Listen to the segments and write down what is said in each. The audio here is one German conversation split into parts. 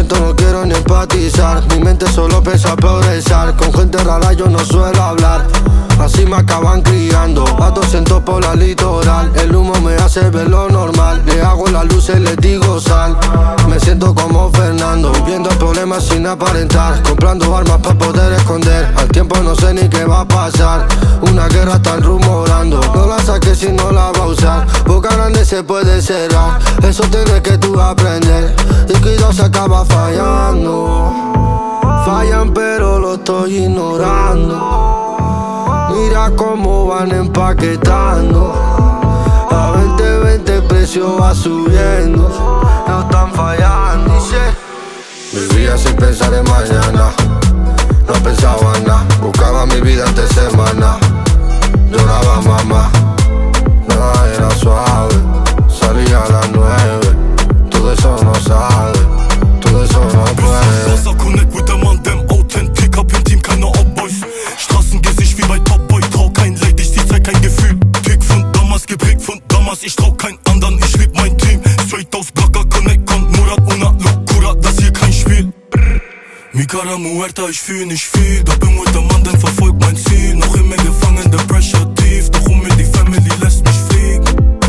momento no quiero ni empatizar. Mi mente solo piensa progresar. Con gente rara yo no suelo hablar. Así me acaban criando, a 200 por la litoral. El humo me hace ver lo normal. Le hago las luces, les digo sal. Me siento como Fernando, viviendo problemas sin aparentar. Comprando armas para poder esconder. Al tiempo no sé ni qué va a pasar. Una guerra están rumorando. No la saques si no la va a usar. Boca grande se puede cerrar. Eso tienes que tú aprender. Y cuidado se acaba fallando. Fallan pero lo estoy ignorando. Mira cómo van empaquetando. A 2020 el precio va subiendo. No están fallando. Vivía sin pensar en mañana. No pensaba en nada. Buscaba mi vida entre semana. Lloraba mamá. Nada era suave. Salía a las 9. Todo eso no sabe. Todo eso no puede. Wasser connect with der Mann, dem Authentik. Hab im Team keine Outboys. Straßengesicht wie bei Top Boy. Trau kein Leid, ich zeig kein Gefühl. Tick von damals, geprägt von damals. Ich trau keinen anderen, ich lieb mein Team. Straight aus Braga, Connect, kommt Murat, una Locura. Das hier kein Spiel. Mi cara muerta, ich fühl nicht viel. Doch bin with der Mann, denn verfolgt mein Ziel. Noch immer gefangen, der Pressure tief. Doch um mir die Family lässt mich fliegen.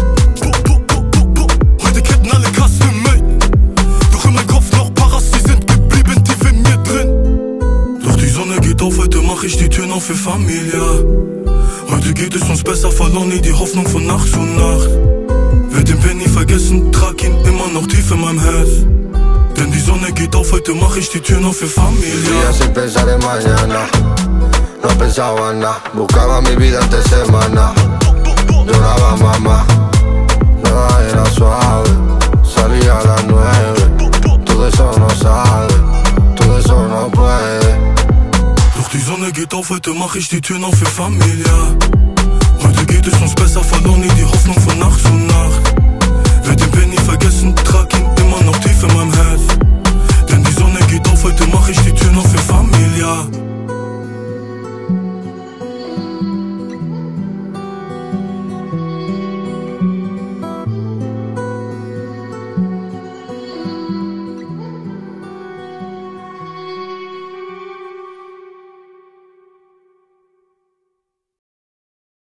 Heute ketten alle custom-made. Doch in meinem Kopf noch Paras, die sind geblieben tief in mir drin. Doch die Sonne geht auf, heute mach ich die Türen auf für Familie. Heute geht es uns besser, verloren nie die Hoffnung von Nacht zu Nacht. Werd den Penny vergessen, trag ihn immer noch tief in meinem Herz. Denn die Sonne geht auf, heute mach ich die Türen auf für Familie. Vivía sin pensar en mañana. No pensaba en nada. Buscaba mi vida entre semana. Lloraba mamá. Nada era suave. Salía a las 9. Todo eso no sabe. Todo eso no puede. Doch die Sonne geht auf, heute mach ich die Türen auf für Familie. Heute geht es uns besser, verloren nie die Hoffnung von Nacht